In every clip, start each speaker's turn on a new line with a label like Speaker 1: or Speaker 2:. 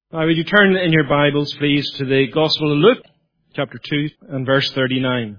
Speaker 1: Now, would you turn in your Bibles, please, to the Gospel of Luke, chapter 2 and verse 39.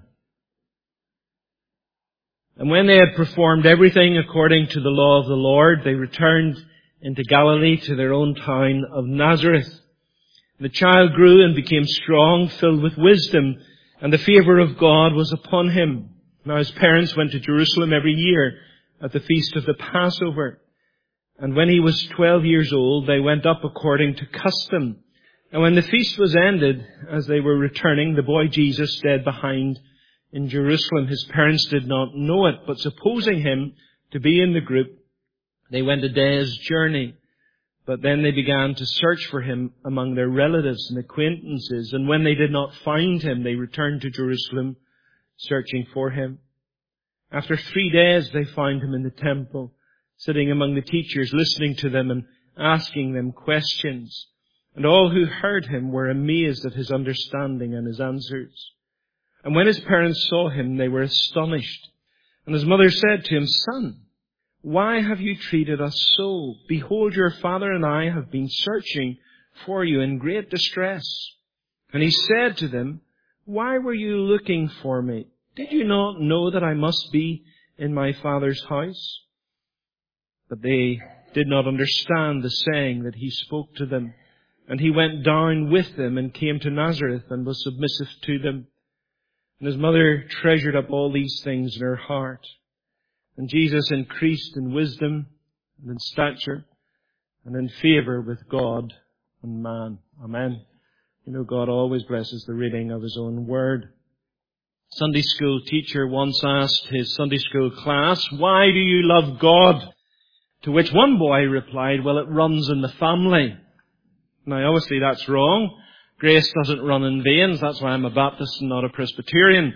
Speaker 1: And when they had performed everything according to the law of the Lord, they returned into Galilee to their own town of Nazareth. The child grew and became strong, filled with wisdom, and the favor of God was upon him. Now his parents went to Jerusalem every year at the feast of the Passover. And when he was 12 years old, they went up according to custom. And when the feast was ended, as they were returning, the boy Jesus stayed behind in Jerusalem. His parents did not know it, but supposing him to be in the group, they went a day's journey. But then they began to search for him among their relatives and acquaintances. And when they did not find him, they returned to Jerusalem, searching for him. After 3 days, they found him in the temple, sitting among the teachers, listening to them and asking them questions. And all who heard him were amazed at his understanding and his answers. And when his parents saw him, they were astonished. And his mother said to him, "Son, why have you treated us so? Behold, your father and I have been searching for you in great distress." And he said to them, "Why were you looking for me? Did you not know that I must be in my father's house?" But they did not understand the saying that he spoke to them. And he went down with them and came to Nazareth and was submissive to them. And his mother treasured up all these things in her heart. And Jesus increased in wisdom and in stature and in favor with God and man. Amen. You know, God always blesses the reading of his own word. Sunday school teacher once asked his Sunday school class, "Why do you love God?" To which one boy replied, "Well, it runs in the family." Now, obviously that's wrong. Grace doesn't run in veins. That's why I'm a Baptist and not a Presbyterian.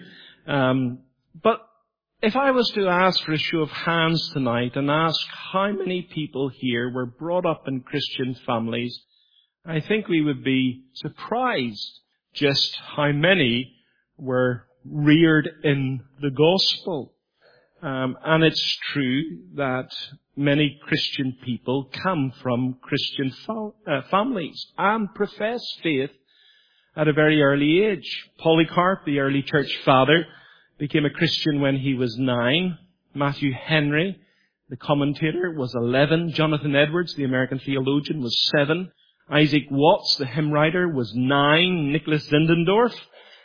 Speaker 1: But if I was to ask for a show of hands tonight and ask how many people here were brought up in Christian families, I think we would be surprised just how many were reared in the gospel. And it's true that many Christian people come from Christian families and profess faith at a very early age. Polycarp, the early church father, became a Christian when he was 9. Matthew Henry, the commentator, was 11. Jonathan Edwards, the American theologian, was 7. Isaac Watts, the hymn writer, was 9. Nicholas Zinzendorf,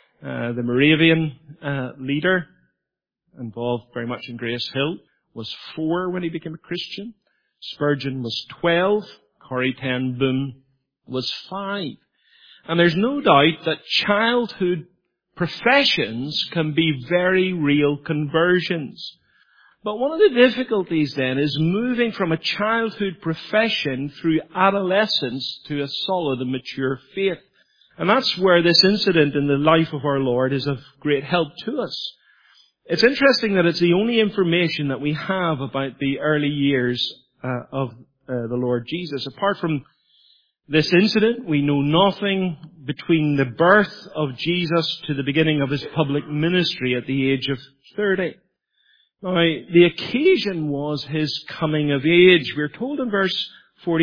Speaker 1: the Moravian leader, involved very much in Grace Hill, was 4 when he became a Christian. Spurgeon was 12. Corrie ten Boom was 5. And there's no doubt that childhood professions can be very real conversions. But one of the difficulties then is moving from a childhood profession through adolescence to a solid and mature faith. And that's where this incident in the life of our Lord is of great help to us. It's interesting that it's the only information that we have about the early years of the Lord Jesus. Apart from this incident, we know nothing between the birth of Jesus to the beginning of his public ministry at the age of 30. Now, the occasion was his coming of age. We're told in verse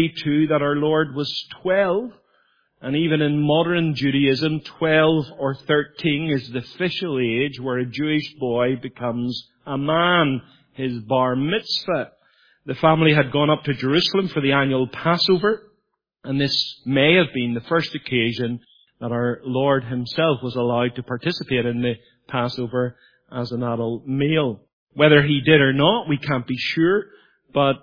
Speaker 1: 42 that our Lord was 12. And even in modern Judaism, 12 or 13 is the official age where a Jewish boy becomes a man, his bar mitzvah. The family had gone up to Jerusalem for the annual Passover, and this may have been the first occasion that our Lord himself was allowed to participate in the Passover as an adult male. Whether he did or not, we can't be sure, but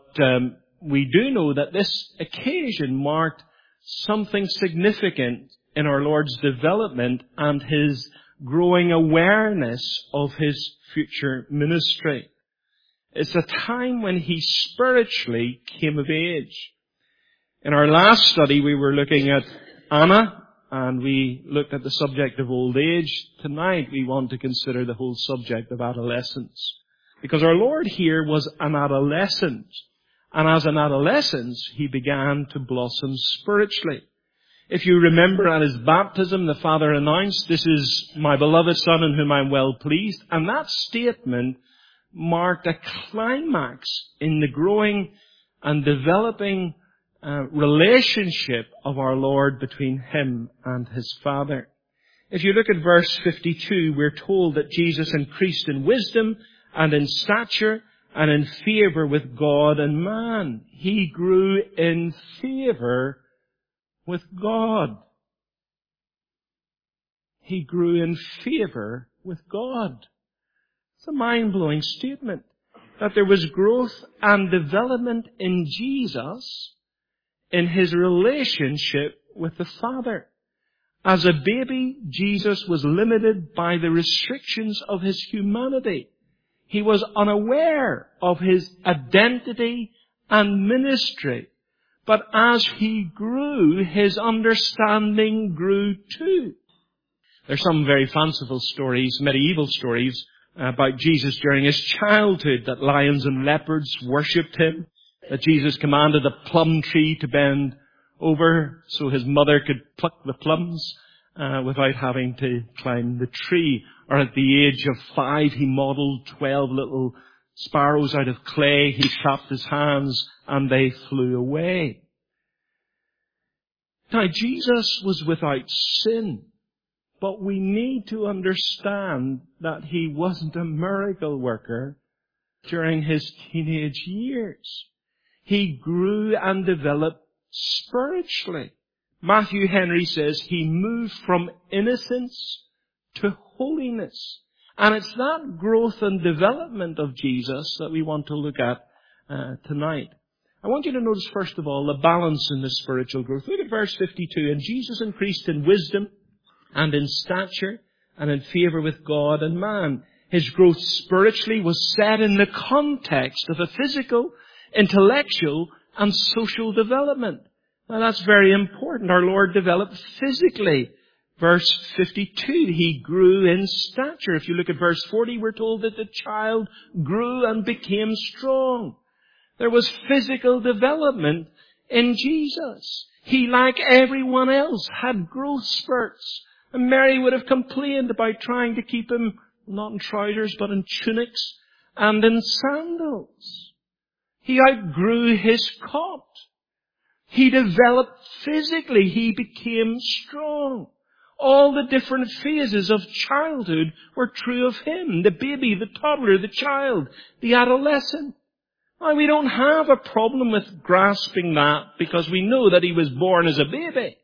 Speaker 1: we do know that this occasion marked something significant in our Lord's development and his growing awareness of his future ministry. It's a time when he spiritually came of age. In our last study, we were looking at Anna, and we looked at the subject of old age. Tonight, we want to consider the whole subject of adolescence. Because our Lord here was an adolescent. And as an adolescent, he began to blossom spiritually. If you remember at his baptism, the Father announced, "This is my beloved Son in whom I am well pleased." And that statement marked a climax in the growing and developing relationship of our Lord between him and his Father. If you look at verse 52, we're told that Jesus increased in wisdom and in stature and in favor with God and man. He grew in favor with God. He grew in favor with God. It's a mind-blowing statement that there was growth and development in Jesus in his relationship with the Father. As a baby, Jesus was limited by the restrictions of his humanity. He was unaware of his identity and ministry. But as he grew, his understanding grew too. There's some very fanciful stories, medieval stories, about Jesus during his childhood, that lions and leopards worshipped him, that Jesus commanded a plum tree to bend over so his mother could pluck the plums without having to climb the tree. Or at the age of 5, he modelled 12 little sparrows out of clay. He clapped his hands and they flew away. Now, Jesus was without sin, but we need to understand that he wasn't a miracle worker during his teenage years. He grew and developed spiritually. Matthew Henry says he moved from innocence to holiness. And it's that growth and development of Jesus that we want to look at tonight. I want you to notice, first of all, the balance in the spiritual growth. Look at verse 52. And Jesus increased in wisdom and in stature and in favor with God and man. His growth spiritually was set in the context of a physical, intellectual, and social development. Now that's very important. Our Lord developed physically. Verse 52, he grew in stature. If you look at verse 40, we're told that the child grew and became strong. There was physical development in Jesus. He, like everyone else, had growth spurts. And Mary would have complained about trying to keep him not in trousers, but in tunics and in sandals. He outgrew his cot. He developed physically. He became strong. All the different phases of childhood were true of him. The baby, the toddler, the child, the adolescent. Now, we don't have a problem with grasping that because we know that he was born as a baby.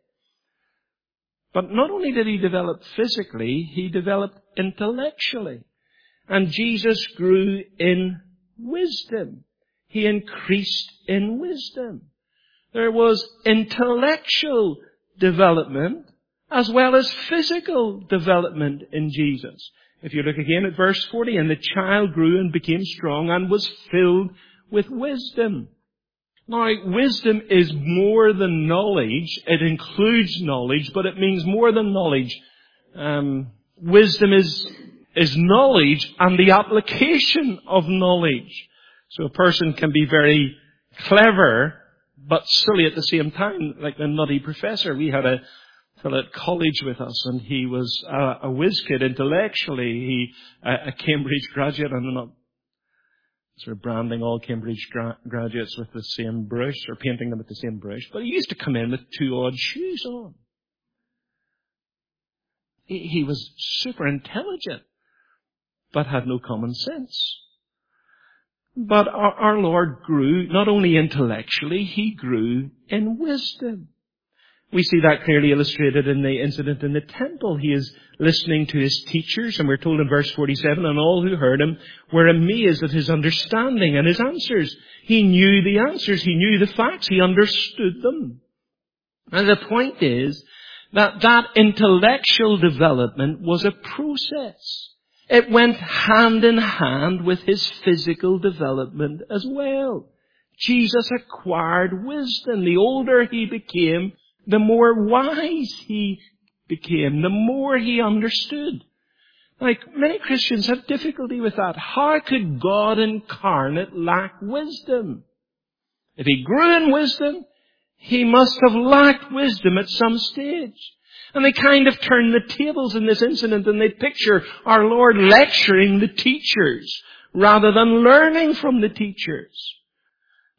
Speaker 1: But not only did he develop physically, he developed intellectually. And Jesus grew in wisdom. He increased in wisdom. There was intellectual development as well as physical development in Jesus. If you look again at verse 40, and the child grew and became strong and was filled with wisdom. Now, wisdom is more than knowledge. It includes knowledge, but it means more than knowledge. Wisdom is knowledge and the application of knowledge. So a person can be very clever, but silly at the same time, like the nutty professor. We had a fellow at college with us, and he was a whiz kid intellectually. He a Cambridge graduate, and I'm not sort of branding all Cambridge graduates with the same brush or painting them with the same brush, but he used to come in with 2 odd shoes on. He was super intelligent, but had no common sense. But our Lord grew not only intellectually, he grew in wisdom. We see that clearly illustrated in the incident in the temple. He is listening to his teachers, and we're told in verse 47, and all who heard him were amazed at his understanding and his answers. He knew the answers. He knew the facts. He understood them. And the point is that intellectual development was a process. It went hand in hand with his physical development as well. Jesus acquired wisdom. The older he became, the more wise he became, the more he understood. Like, many Christians have difficulty with that. How could God incarnate lack wisdom? If he grew in wisdom, he must have lacked wisdom at some stage. And they kind of turn the tables in this incident, and they picture our Lord lecturing the teachers rather than learning from the teachers.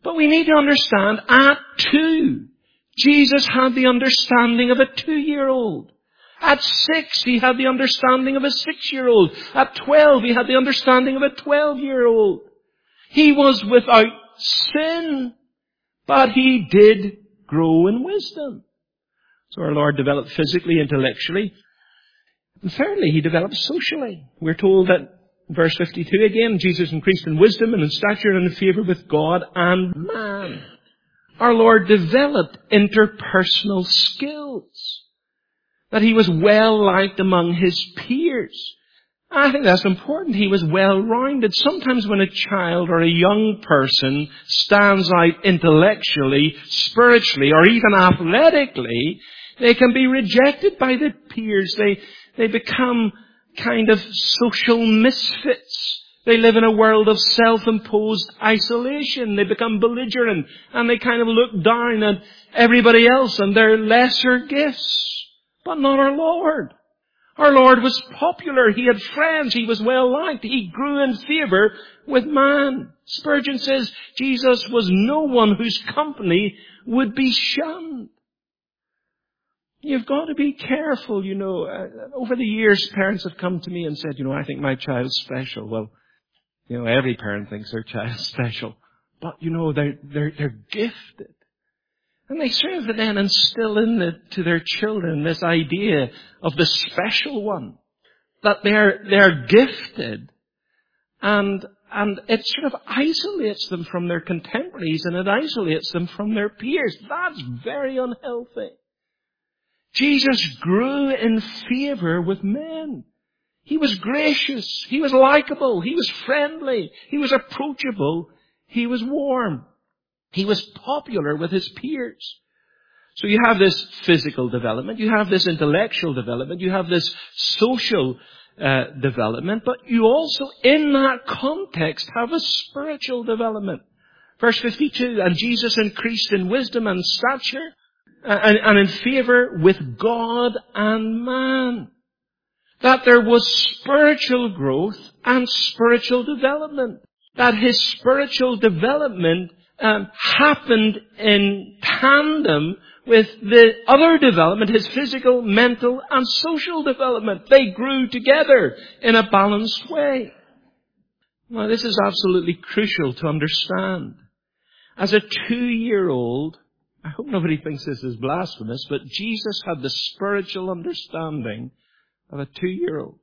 Speaker 1: But we need to understand, at 2, Jesus had the understanding of a 2-year-old. At 6, he had the understanding of a 6-year-old. At 12, he had the understanding of a 12-year-old. He was without sin, but he did grow in wisdom. So our Lord developed physically, intellectually. And thirdly, he developed socially. We're told that in verse 52 again, Jesus increased in wisdom and in stature and in favor with God and man. Our Lord developed interpersonal skills. That he was well liked among his peers. I think that's important. He was well-rounded. Sometimes when a child or a young person stands out intellectually, spiritually, or even athletically, they can be rejected by the peers. They become kind of social misfits. They live in a world of self-imposed isolation. They become belligerent and they kind of look down at everybody else and their lesser gifts. But not our Lord. Our Lord was popular. He had friends. He was well liked. He grew in favor with man. Spurgeon says Jesus was no one whose company would be shunned. You've got to be careful, Over the years, parents have come to me and said, I think my child's special. Well, every parent thinks their child's special. But, they're gifted. And they serve to then instill to their children this idea of the special one. That they're gifted. And it sort of isolates them from their contemporaries and it isolates them from their peers. That's very unhealthy. Jesus grew in favor with men. He was gracious. He was likable. He was friendly. He was approachable. He was warm. He was popular with his peers. So you have this physical development. You have this intellectual development. You have this social development. But you also, in that context, have a spiritual development. Verse 52, and Jesus increased in wisdom and stature and in favor with God and man. That there was spiritual growth and spiritual development. That his spiritual development happened in tandem with the other development, his physical, mental, and social development. They grew together in a balanced way. Now, this is absolutely crucial to understand. As a 2-year-old, I hope nobody thinks this is blasphemous, but Jesus had the spiritual understanding of a 2-year-old.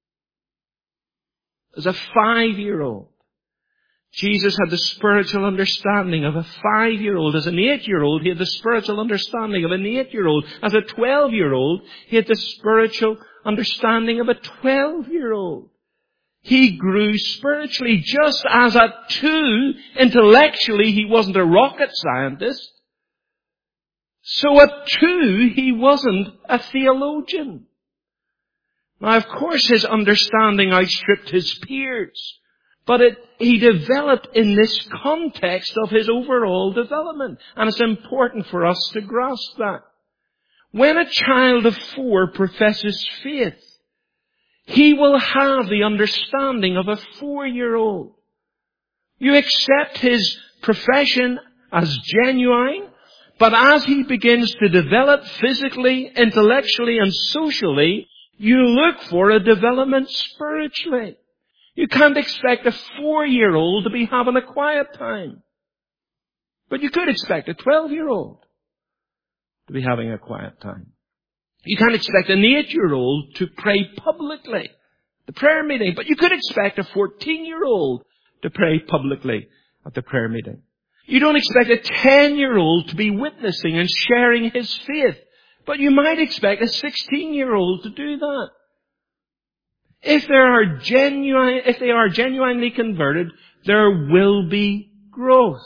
Speaker 1: As a 5-year-old, Jesus had the spiritual understanding of a 5-year-old. As an 8-year-old, he had the spiritual understanding of an 8-year-old. As a 12-year-old, he had the spiritual understanding of a 12-year-old. He grew spiritually just as at 2, intellectually, he wasn't a rocket scientist. So at 2, he wasn't a theologian. Now, of course, his understanding outstripped his peers. But he developed in this context of his overall development. And it's important for us to grasp that. When a child of 4 professes faith, he will have the understanding of a 4-year-old. You accept his profession as genuine, but as he begins to develop physically, intellectually, and socially, you look for a development spiritually. You can't expect a 4-year-old to be having a quiet time. But you could expect a 12-year-old to be having a quiet time. You can't expect an 8-year-old to pray publicly at the prayer meeting. But you could expect a 14-year-old to pray publicly at the prayer meeting. You don't expect a 10-year-old to be witnessing and sharing his faith. But you might expect a 16-year-old to do that. If they are genuinely converted, there will be growth.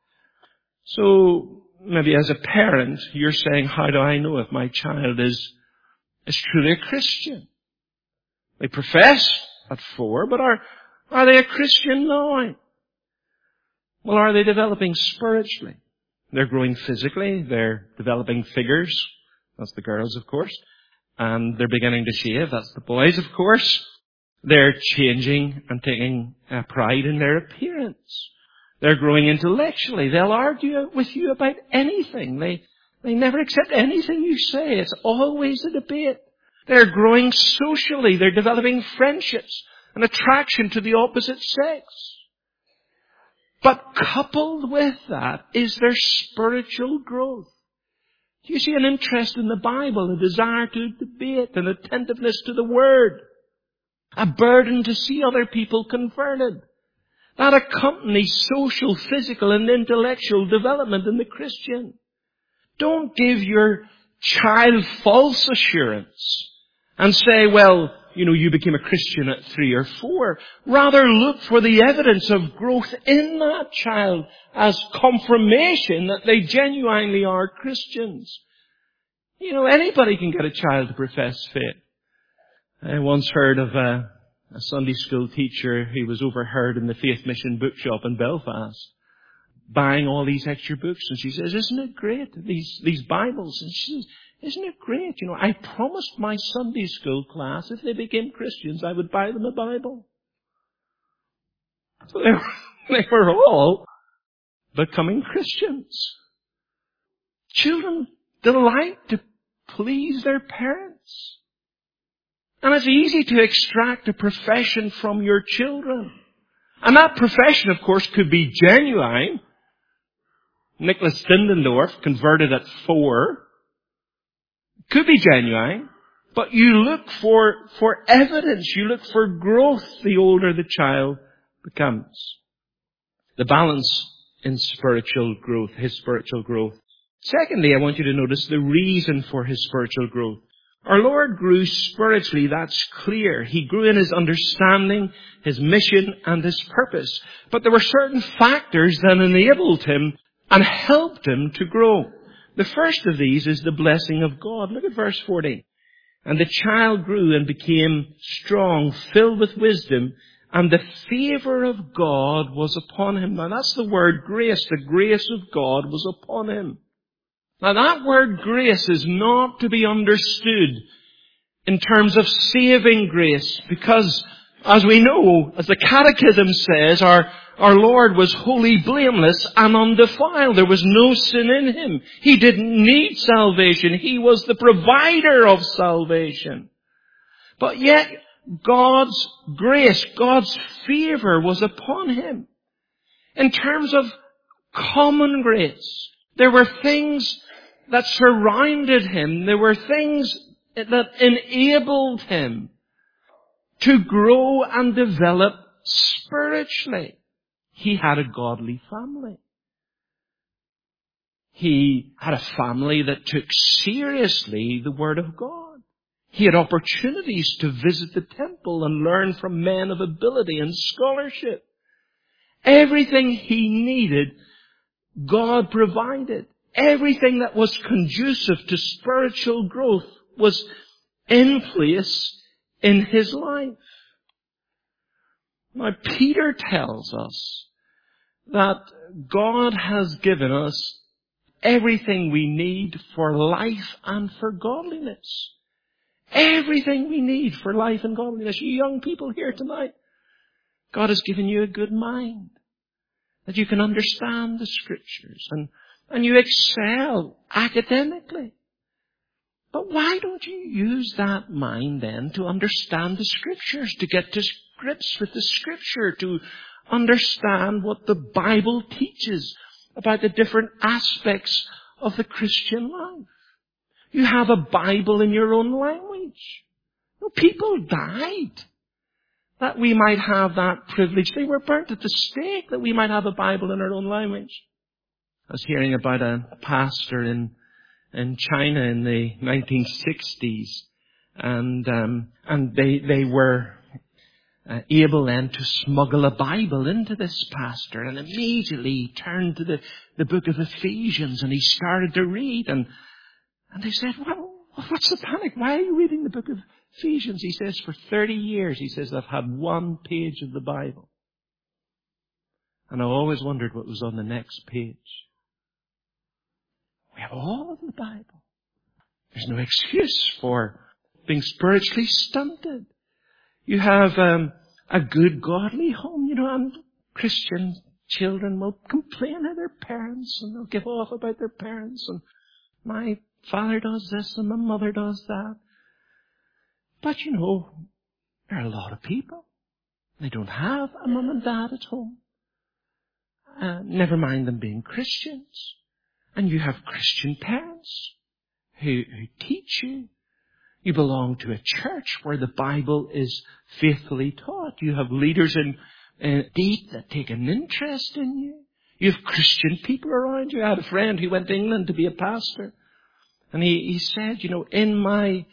Speaker 1: So, maybe as a parent, you're saying, how do I know if my child is truly a Christian? They profess at 4, but are they a Christian now? Well, are they developing spiritually? They're growing physically, they're developing figures. That's the girls, of course. And they're beginning to shave. That's the boys, of course. They're changing and taking pride in their appearance. They're growing intellectually. They'll argue with you about anything. They never accept anything you say. It's always a debate. They're growing socially. They're developing friendships and attraction to the opposite sex. But coupled with that is their spiritual growth. Do you see an interest in the Bible, a desire to debate, an attentiveness to the Word, a burden to see other people converted? That accompanies social, physical, and intellectual development in the Christian. Don't give your child false assurance and say, well, you became a Christian at 3 or 4. Rather, look for the evidence of growth in that child as confirmation that they genuinely are Christians. Anybody can get a child to profess faith. I once heard of a Sunday school teacher who was overheard in the Faith Mission bookshop in Belfast buying all these extra books. And she says, isn't it great, these Bibles? And she says, isn't it great? I promised my Sunday school class if they became Christians, I would buy them a Bible. So they were all becoming Christians. Children delight to please their parents. And it's easy to extract a profession from your children. And that profession, of course, could be genuine. Nicholas Stindendorf, converted at 4, could be genuine. But you look for evidence. You look for growth the older the child becomes. The balance in spiritual growth, his spiritual growth. Secondly, I want you to notice the reason for his spiritual growth. Our Lord grew spiritually, that's clear. He grew in his understanding, his mission, and his purpose. But there were certain factors that enabled him and helped him to grow. The first of these is the blessing of God. Look at verse 40. And the child grew and became strong, filled with wisdom, and the favor of God was upon him. Now that's the word grace. The grace of God was upon him. Now that word grace is not to be understood in terms of saving grace, because as we know, as the Catechism says, our Lord was wholly blameless and undefiled. There was no sin in him. He didn't need salvation. He was the provider of salvation. But yet, God's grace, God's favor was upon him. In terms of common grace, there were things that surrounded him. There were things that enabled him to grow and develop spiritually. He had a godly family. He had a family that took seriously the Word of God. He had opportunities to visit the temple and learn from men of ability and scholarship. Everything he needed, God provided. Everything that was conducive to spiritual growth was in place in his life. Now, Peter tells us that God has given us everything we need for life and for godliness. Everything we need for life and godliness. You young people here tonight, God has given you a good mind, that you can understand the Scriptures and you excel academically. But why don't you use that mind then to understand the Scriptures, to get to grips with the Scripture, to understand what the Bible teaches about the different aspects of the Christian life? You have a Bible in your own language. People died that we might have that privilege. They were burnt at the stake that we might have a Bible in our own language. I was hearing about a pastor in China in the 1960s, and they were able then to smuggle a Bible into this pastor, and immediately he turned to the book of Ephesians and he started to read, and they said, well, what's the panic? Why are you reading the book of Ephesians? He says, for 30 years, he says, I've had one page of the Bible. And I always wondered what was on the next page. We have all of the Bible. There's no excuse for being spiritually stunted. You have a good, godly home, and Christian children will complain of their parents and they'll give off about their parents and my father does this and my mother does that. But you know, there are a lot of people. They don't have a mum and dad at home. Never mind them being Christians. And you have Christian parents who teach you. You belong to a church where the Bible is faithfully taught. You have leaders in deep that take an interest in you. You have Christian people around you. I had a friend who went to England to be a pastor. And he said, you know, in my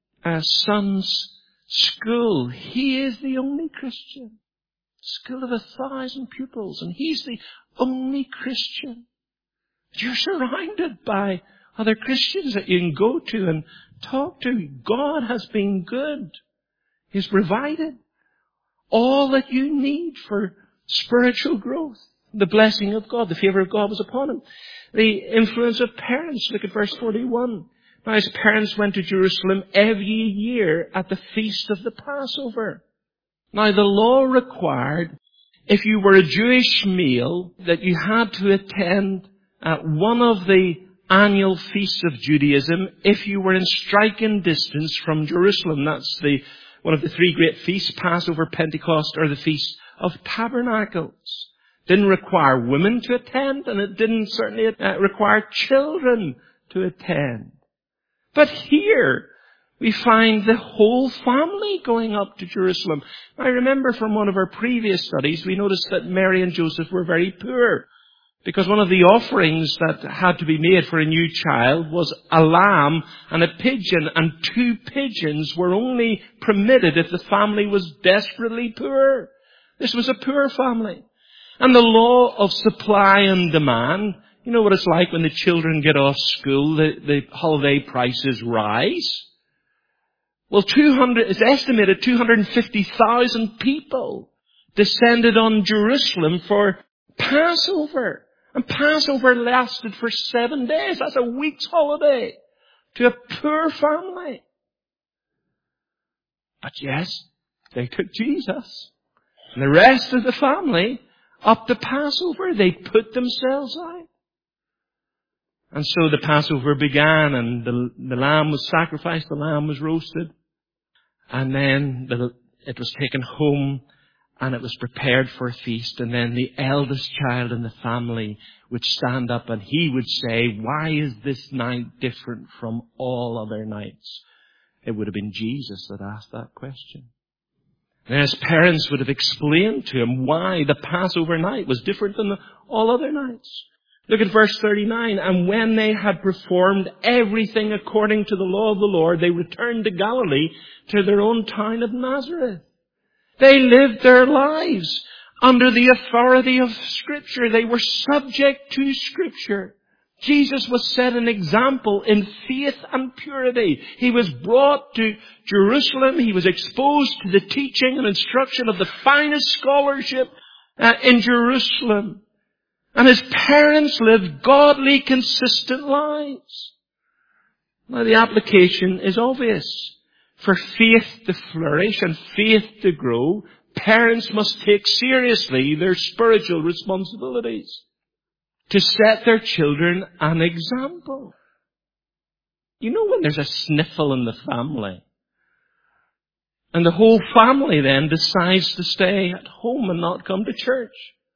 Speaker 1: son's school, he is the only Christian. School of 1,000 pupils, and he's the only Christian. You're surrounded by other Christians that you can go to and talk to. God has been good. He's provided all that you need for spiritual growth. The blessing of God, the favor of God was upon him. The influence of parents. Look at verse 41. Now his parents went to Jerusalem every year at the feast of the Passover. Now the law required, if you were a Jewish male, that you had to attend one of the annual feasts of Judaism if you were in striking distance from Jerusalem. That's one of the three great feasts, Passover, Pentecost, or the Feast of Tabernacles. Didn't require women to attend, and it didn't certainly require children to attend. But here, we find the whole family going up to Jerusalem. I remember from one of our previous studies, we noticed that Mary and Joseph were very poor, because one of the offerings that had to be made for a new child was a lamb and a pigeon, and 2 pigeons were only permitted if the family was desperately poor. This was a poor family. And the law of supply and demand, you know what it's like when the children get off school, the holiday prices rise. Well, it's estimated 250,000 people descended on Jerusalem for Passover. And Passover lasted for 7 days. That's a week's holiday to a poor family. But yes, they took Jesus. And the rest of the family, up to Passover, they put themselves out. And so the Passover began, and the lamb was sacrificed, the lamb was roasted. And then it was taken home, and it was prepared for a feast. And then the eldest child in the family would stand up, and he would say, why is this night different from all other nights? It would have been Jesus that asked that question. And his parents would have explained to him why the Passover night was different than all other nights. Look at verse 39. And when they had performed everything according to the law of the Lord, they returned to Galilee, to their own town of Nazareth. They lived their lives under the authority of Scripture. They were subject to Scripture. Jesus was set an example in faith and purity. He was brought to Jerusalem. He was exposed to the teaching and instruction of the finest scholarship in Jerusalem. And his parents lived godly, consistent lives. Now the application is obvious. For faith to flourish and faith to grow, parents must take seriously their spiritual responsibilities to set their children an example. You know when there's a sniffle in the family, and the whole family then decides to stay at home and not come to church.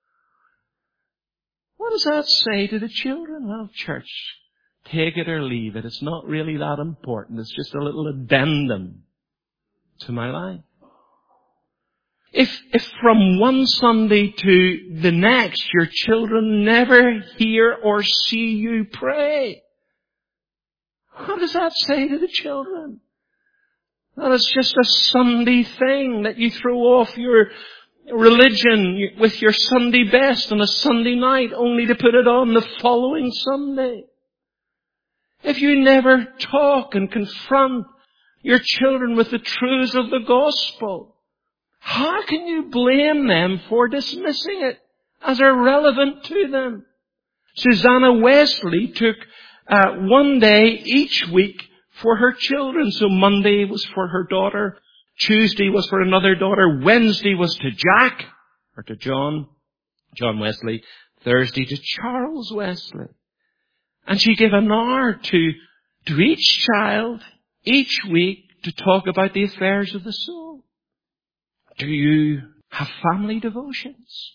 Speaker 1: What does that say to the children? Well, church, take it or leave it. It's not really that important. It's just a little addendum to my life. If from one Sunday to the next your children never hear or see you pray, what does that say to the children? That it's just a Sunday thing that you throw off your religion with your Sunday best on a Sunday night only to put it on the following Sunday. If you never talk and confront your children with the truths of the gospel, how can you blame them for dismissing it as irrelevant to them? Susanna Wesley took one day each week for her children. So Monday was for her daughter, Tuesday was for another daughter, Wednesday was to Jack, or to John, John Wesley, Thursday to Charles Wesley. And she gave an hour to each child, each week, to talk about the affairs of the soul. Do you have family devotions?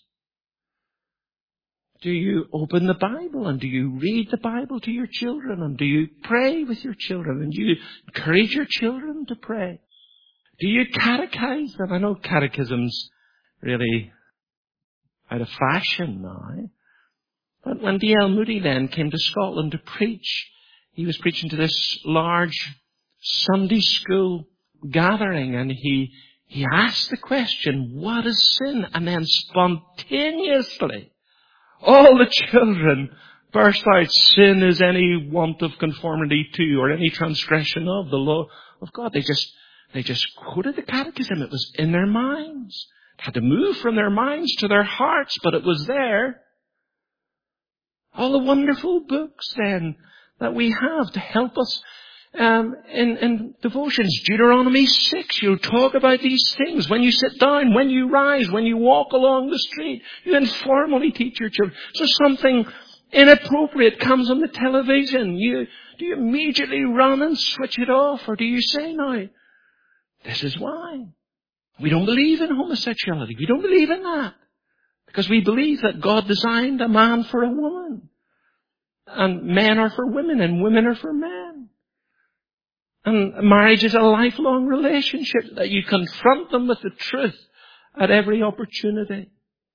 Speaker 1: Do you open the Bible and do you read the Bible to your children and do you pray with your children and do you encourage your children to pray? Do you catechize them? I know catechism's really out of fashion now. But when D.L. Moody then came to Scotland to preach, he was preaching to this large Sunday school gathering and he asked the question, what is sin? And then spontaneously, all the children burst out, sin is any want of conformity to or any transgression of the law of God. They just quoted the catechism. It was in their minds. It had to move from their minds to their hearts, but it was there. All the wonderful books then that we have to help us in devotions. Deuteronomy 6, you'll talk about these things. When you sit down, when you rise, when you walk along the street, you informally teach your children. So something inappropriate comes on the television. Do you immediately run and switch it off? Or do you say, no, this is why. We don't believe in homosexuality. We don't believe in that. Because we believe that God designed a man for a woman. And men are for women and women are for men. And marriage is a lifelong relationship that you confront them with the truth at every opportunity.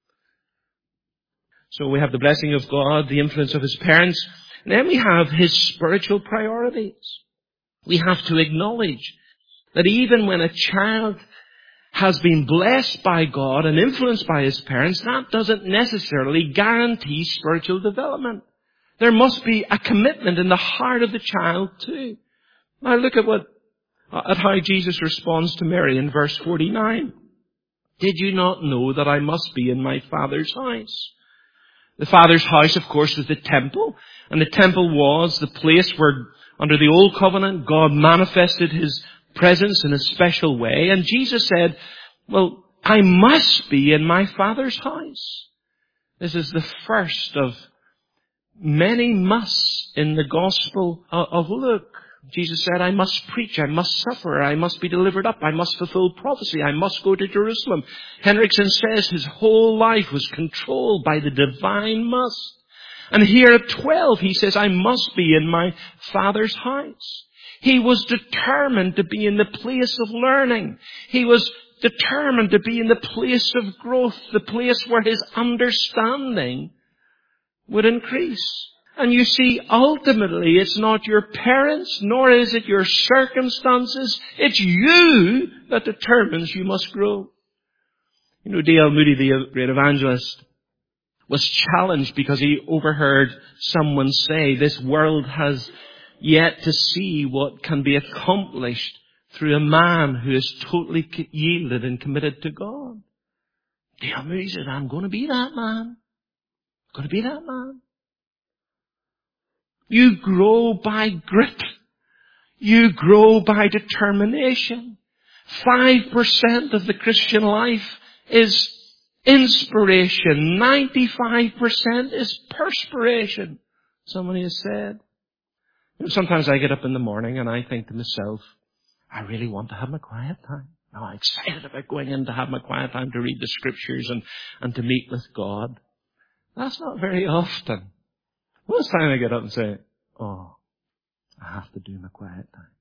Speaker 1: So we have the blessing of God, the influence of His parents, and then we have His spiritual priorities. We have to acknowledge that even when a child has been blessed by God and influenced by his parents, that doesn't necessarily guarantee spiritual development. There must be a commitment in the heart of the child too. Now look at how Jesus responds to Mary in verse 49. Did you not know that I must be in my Father's house? The Father's house, of course, was the temple. And the temple was the place where, under the Old Covenant, God manifested His presence in a special way. And Jesus said, well, I must be in my Father's house. This is the first of many musts in the Gospel of Luke. Jesus said, I must preach, I must suffer, I must be delivered up, I must fulfill prophecy, I must go to Jerusalem. Henriksen says his whole life was controlled by the divine must. And here at 12, he says, I must be in my Father's house. He was determined to be in the place of learning. He was determined to be in the place of growth, the place where his understanding would increase. And you see, ultimately, it's not your parents, nor is it your circumstances. It's you that determines you must grow. You know, D.L. Moody, the great evangelist, was challenged because he overheard someone say, this world has yet to see what can be accomplished through a man who is totally yielded and committed to God. D.L. Moody said, I'm going to be that man. I'm going to be that man. You grow by grit. You grow by determination. 5% of the Christian life is inspiration. 95% is perspiration. Somebody has said. You know, sometimes I get up in the morning and I think to myself, I really want to have my quiet time. I'm excited about going in to have my quiet time to read the scriptures and to meet with God. That's not very often. Most time I get up and say, oh, I have to do my quiet time.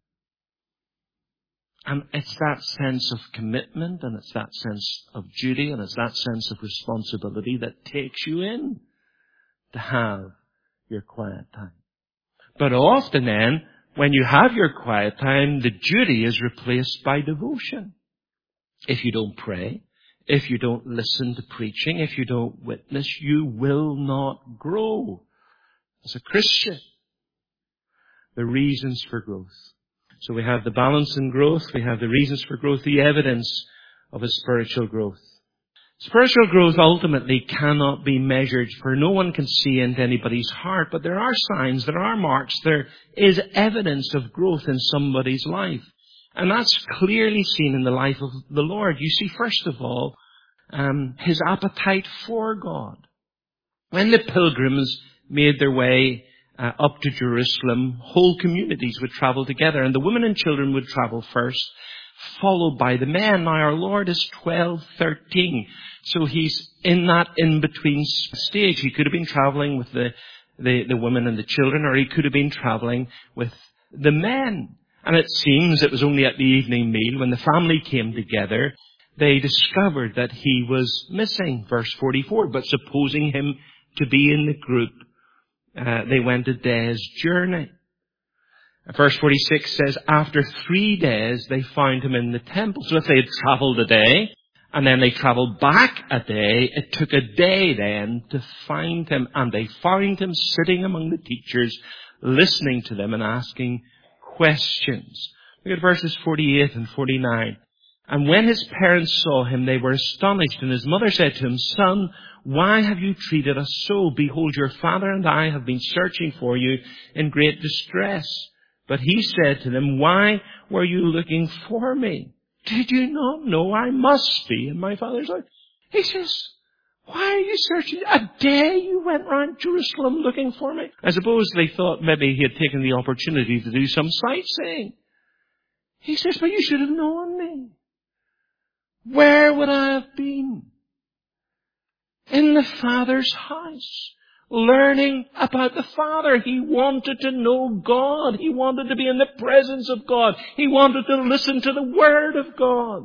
Speaker 1: And it's that sense of commitment and it's that sense of duty and it's that sense of responsibility that takes you in to have your quiet time. But often then, when you have your quiet time, the duty is replaced by devotion. If you don't pray, if you don't listen to preaching, if you don't witness, you will not grow as a Christian. The reasons for growth. So we have the balance in growth, we have the reasons for growth, the evidence of a spiritual growth. Spiritual growth ultimately cannot be measured, for no one can see into anybody's heart, but there are signs, there are marks, there is evidence of growth in somebody's life. And that's clearly seen in the life of the Lord. You see, first of all, His appetite for God. When the pilgrims made their way up to Jerusalem, whole communities would travel together, and the women and children would travel first, followed by the men. Now our Lord is 12, 13, so he's in that in-between stage. He could have been traveling with the women and the children, or he could have been traveling with the men. And it seems it was only at the evening meal, when the family came together, they discovered that he was missing. Verse 44, but supposing him to be in the group, they went a day's journey. Verse 46 says, after 3 days they found him in the temple. So if they had traveled a day, and then they traveled back a day, it took a day then to find him. And they found him sitting among the teachers, listening to them and asking questions. Look at verses 48 and 49. And when his parents saw him, they were astonished. And his mother said to him, son, why have you treated us so? Behold, your father and I have been searching for you in great distress. But he said to them, why were you looking for me? Did you not know I must be in my father's house? He says, why are you searching? A day you went round Jerusalem looking for me? I suppose they thought maybe he had taken the opportunity to do some sightseeing. He says, but you should have known me. Where would I have been? In the Father's house, learning about the Father. He wanted to know God. He wanted to be in the presence of God. He wanted to listen to the Word of God.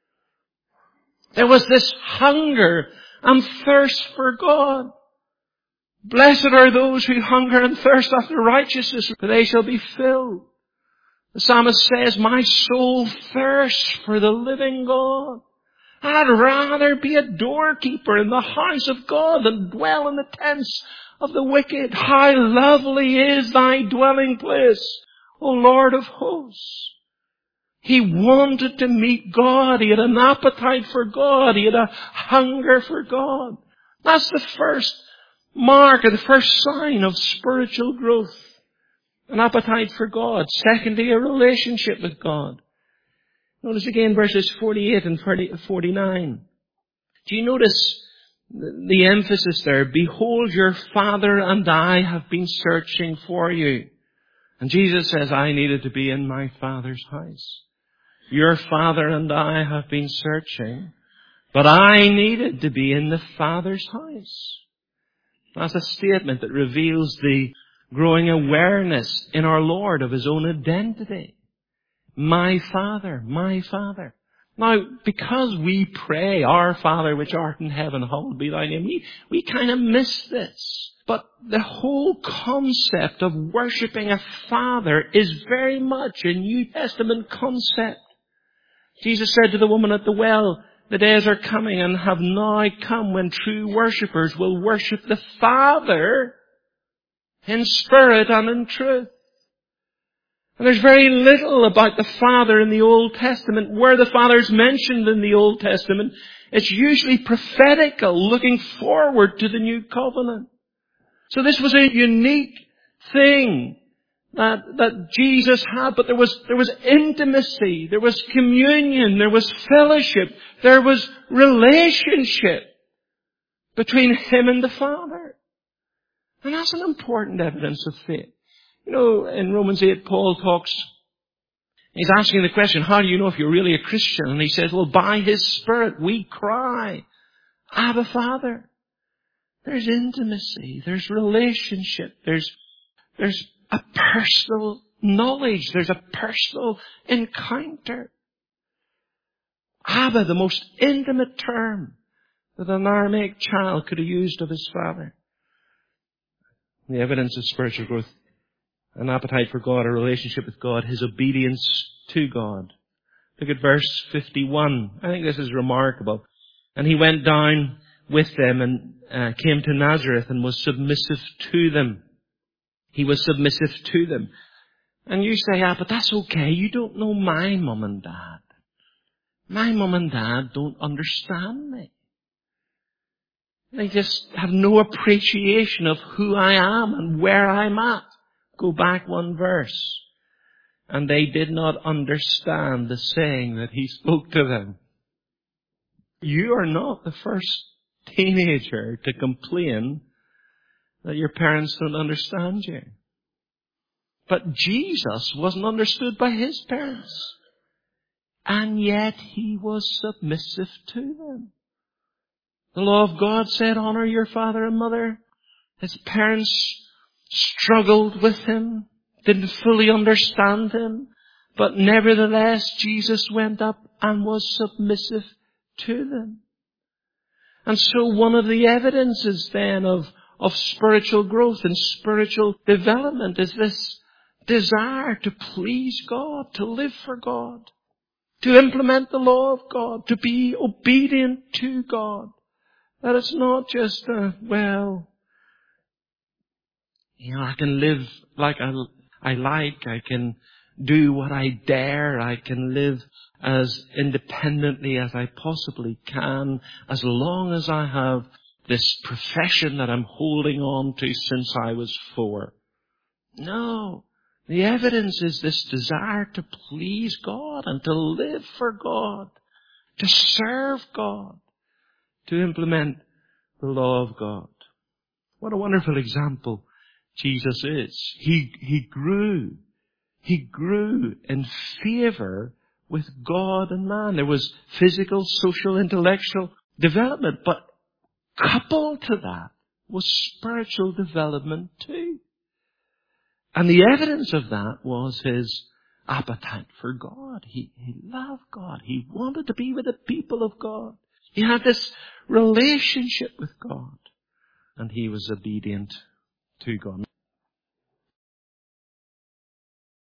Speaker 1: There was this hunger and thirst for God. Blessed are those who hunger and thirst after righteousness, for they shall be filled. The psalmist says, my soul thirsts for the living God. I'd rather be a doorkeeper in the house of God than dwell in the tents of the wicked. How lovely is thy dwelling place, O Lord of hosts. He wanted to meet God. He had an appetite for God. He had a hunger for God. That's the first mark or the first sign of spiritual growth. An appetite for God. Secondly, a relationship with God. Notice again verses 48 and 49. Do you notice the emphasis there? Behold, your father and I have been searching for you. And Jesus says, I needed to be in my Father's house. Your father and I have been searching, but I needed to be in the Father's house. That's a statement that reveals the growing awareness in our Lord of His own identity. My Father, my Father. Now, because we pray, Our Father which art in heaven, hallowed be thy name, we kind of miss this. But the whole concept of worshipping a Father is very much a New Testament concept. Jesus said to the woman at the well, the days are coming and have now come when true worshippers will worship the Father in spirit and in truth. And there's very little about the Father in the Old Testament. Where the Father's mentioned in the Old Testament, it's usually prophetical, looking forward to the New Covenant. So this was a unique thing that Jesus had, but there was intimacy, there was communion, there was fellowship, there was relationship between Him and the Father. And that's an important evidence of faith. You know, in Romans 8, Paul talks, he's asking the question, how do you know if you're really a Christian? And he says, well, by His Spirit we cry, Abba, Father. There's intimacy, there's relationship, there's a personal knowledge, there's a personal encounter. Abba, the most intimate term that an Aramaic child could have used of his father. The evidence of spiritual growth. An appetite for God, a relationship with God, His obedience to God. Look at verse 51. I think this is remarkable. And He went down with them and came to Nazareth and was submissive to them. He was submissive to them. And you say, but that's okay. You don't know my mum and dad. My mum and dad don't understand me. They just have no appreciation of who I am and where I'm at. Go back one verse. And they did not understand the saying that He spoke to them. You are not the first teenager to complain that your parents don't understand you. But Jesus wasn't understood by his parents. And yet he was submissive to them. The law of God said, honor your father and mother. His parents struggled with him, didn't fully understand him. But nevertheless, Jesus went up and was submissive to them. And so one of the evidences then of spiritual growth and spiritual development is this desire to please God, to live for God, to implement the law of God, to be obedient to God. That it's not just, I can live like I like, I can do what I dare, I can live as independently as I possibly can, as long as I have this profession that I'm holding on to since I was 4. No. The evidence is this desire to please God and to live for God, to serve God, to implement the law of God. What a wonderful example Jesus is. He grew in favor with God and man. There was physical, social, intellectual development, but coupled to that was spiritual development too. And the evidence of that was his appetite for God. He loved God. He wanted to be with the people of God. He had this relationship with God. And he was obedient to God.